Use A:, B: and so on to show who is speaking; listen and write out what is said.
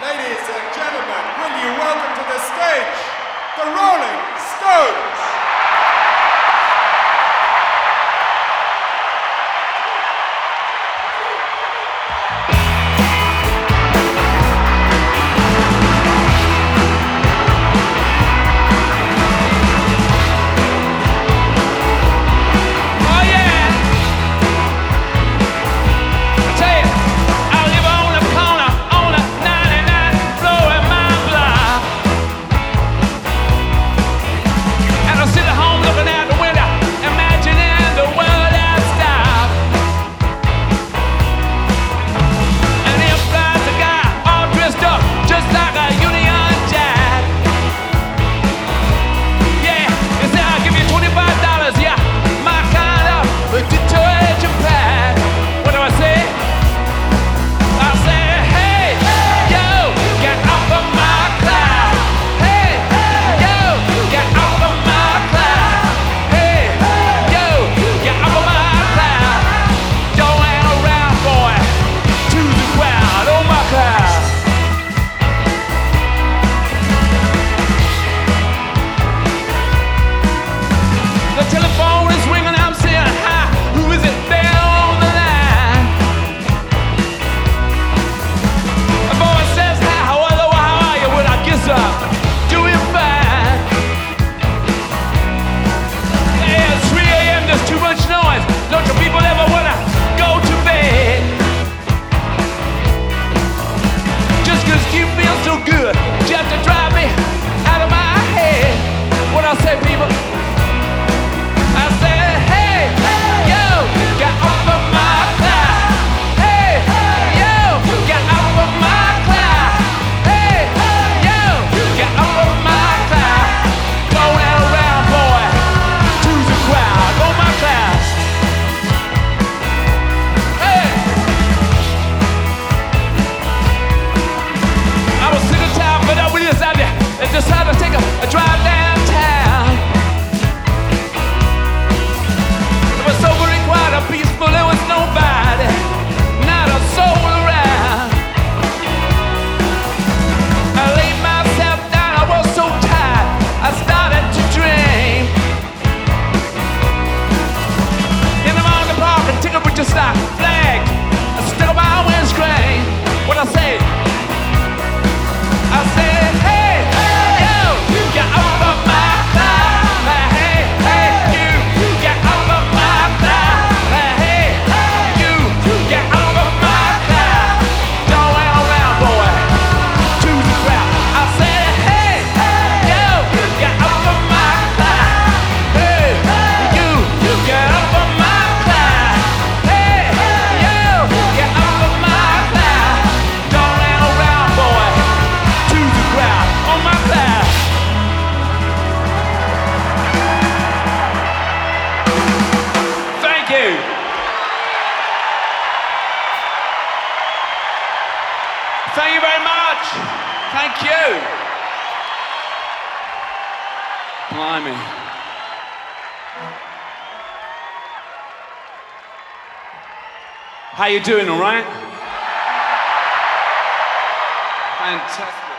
A: Ladies and gentlemen, will you welcome to the stage the Rolling Stones?
B: Decided to take a drive downtown. It was so very quiet and peaceful, there was nobody, not a soul around. I laid myself down, I was so tired, I started to dream. In the morning park, a ticket would just like flag, I stuck my windscreen. What I said, hey. Get off of my cloud, hey, hey, you. Get off of my cloud, hey, hey, you. Get off of my cloud. Don't hang around, boy, to the crowd. I said, hey, you. Get off of my cloud, hey, you. Get off of my cloud, hey, you. Get off of my cloud. Don't hang around, boy, to the crowd. On my cloud. Thank you very much. Thank you. Blimey. How you doing, all right? Fantastic.